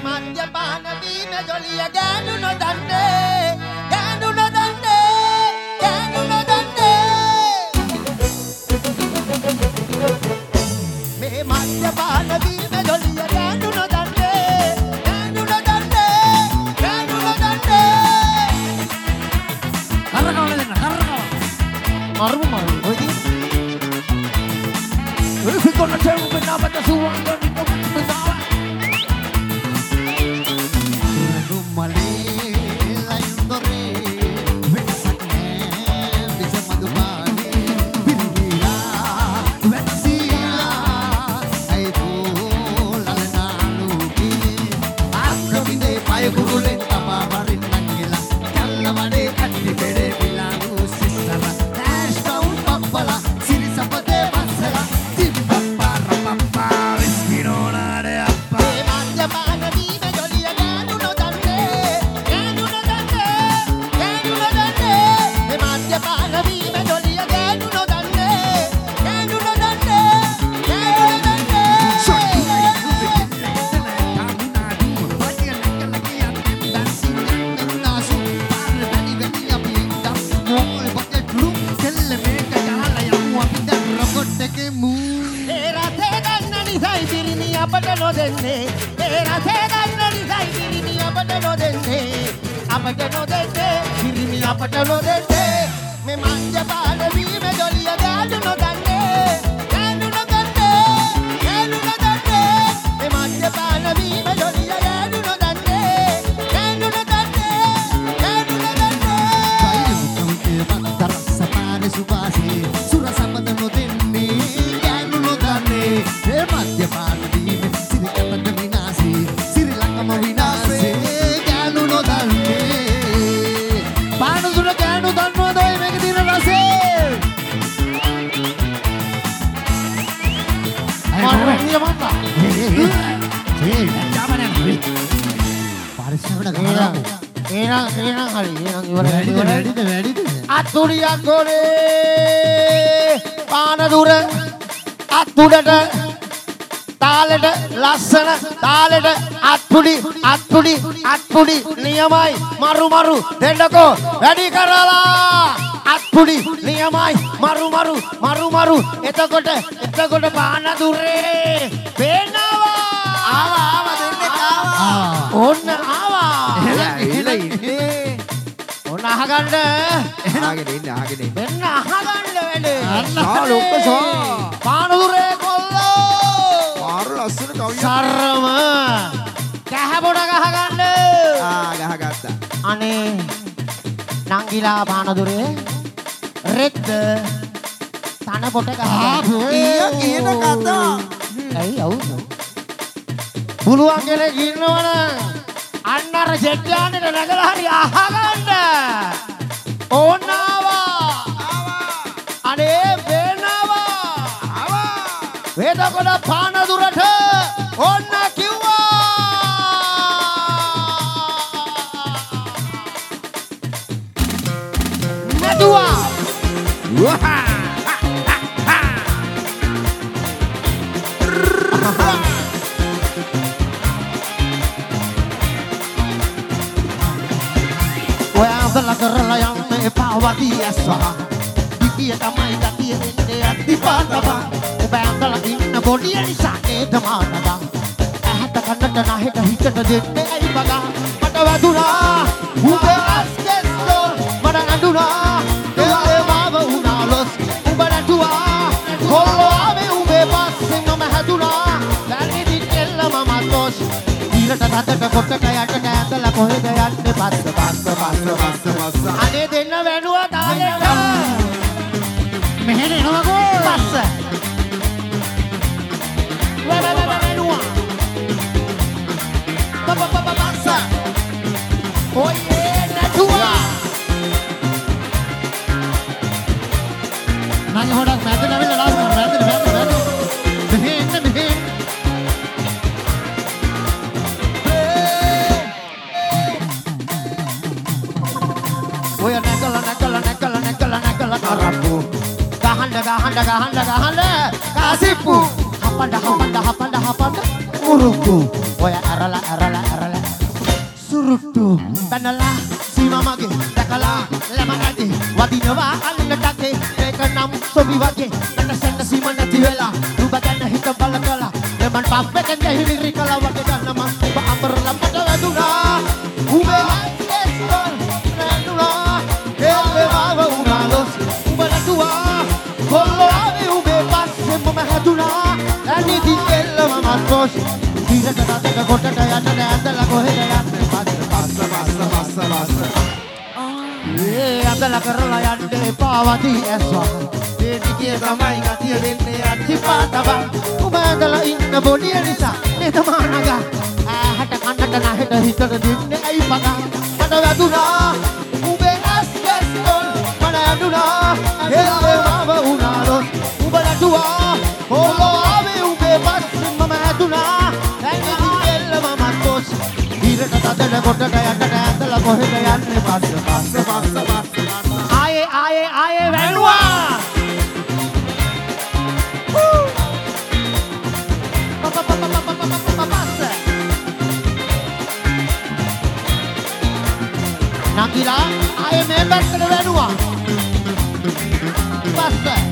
මද්යපාන වීම ජොලිය ගෑනු නොදන්නේ ගෑනු නොදන්නේ ගෑනු නොදන්නේ මේ මද්යපාන වීම ජොලිය ගෑනු නොදන්නේ ගෑනු නොදන්නේ ගෑනු නොදන්නේ කරකවල දෙන්න කරකවල මරු මරු ඔයදී If you're gonna tell me now about the zoo, I'm gonna go back to the zoo. Aturiyak gore paanadura atudata taalata lassana taalata atpudi niyamai maru dendako වැඩි කරලා atpudi niyamai maru එතකොට පානදුරේ පේනවා ආවා දෙන්නෙක් ආවා ඕන්න ආවා ඕන්න අහගන්න අහගෙන ඉන්න මෙන්න අහගන්න වැඩේ ලොක්කසෝ පානදුරේ කොල්ලෝ මාරු ලස්සන කවියක් සරම කැහපොඩ ගහගන්න ගහගත්තා අනේ නංගිලා පානදුරේ රෙද්ද තන පොට ගහගන්න කියන කතා ඇයි අවුද පුළුවන් කෙනෙක් ඉන්නවනම් අන්න අර ජෙට් යානෙට නැගලා හරි අහගන්න ඕනාවා අනේ වෙනවා වේදකොඩ පානදුරට ඕන්න කිව්වා නැදුවා ඔයා කරලා යන්න එපා වදී ඇස්වා පිටිය තමයි ගතිය දෙන්නේ අත්තිපාතවා ඔබ ඇඳලා ඉන්න බොඩිය නිසා ඒට මානදා ඇහැට කන්නට නැහෙට හිතට දෙන්නේ ඇයි බගා මට වැදුනා උඹේ අස්කෙස්තෝ මට නඩුනා ඒ මාව උනා ලොස් උඹ නැටුවා කොල්ලෝ ආවේ උඹේ පස්සේ මම හැදුනා දැන් ඉතින් එල්ල මම තොස් ඊළට තතට කොටට යට ඇඳලා කොහෙද යන්නේ පස්ස අනේ දෙන්න වැනුවා තාලෙට මෙහෙට එනවකෝ පස්ස වැනුවා පස්ස ඔයේ නැටුවා නංගි හොඩක් මැදට ඇවිල්ලා ලාස් මැදට මෙහෙ එන්න මෙහෙ ඔය නැකලා කරප්පු ගහන්න කාසිප්පු හපන්න මුරුක්කු ඔය ඇරලා කිසිම නැති වෙලා නුඹ ගැන හිත බල කළා එමන් පප්පෙන් දෙහිලි රිකලා වගේ ගන්න මං ඔබ අමරලා මට වැදුනා උඹේ ඇස්වල් වැදුනා එල්ලේව උනාලොස් උඹ නැතුවා කොල්ලෝ ආවේ උඹේ පස්සේ මම හැදුනා ඇනිදි එල්ලම මත්පොස් ඉරට දඩක කොටට යන්න ඇඳලා කොහෙද යන්නේ පස්ස අදලා කරලා යන්න එපා වදී ඇස්වා මේ ටිකේ තමයි ගතිය දෙන්නේ අතිපාතබන් උඹ ඇඳලා ඉන්න බොඩිය නිසා නේතමානග ඇහැට කන්නට නැහෙට හිතට දෙන්නේ ඇයි පගා මට වැදුනා උඹේ ඇස්වල් මට ඇඳුනා එල්ලේව උනාලොස් උඹ නැතුවා කොල්ලෝ ආවේ උඹේ පස්සේ මම හැදුනා ඇනිදි එල්ලම මත්පොස් ඉරට දඩක කොටට යන්න ඇඳලා කොහෙද යන්නේ පස්ස ආයේ වැළුවා නගිලා ආයේ මේ පැත්තට වැළුවා පස්ස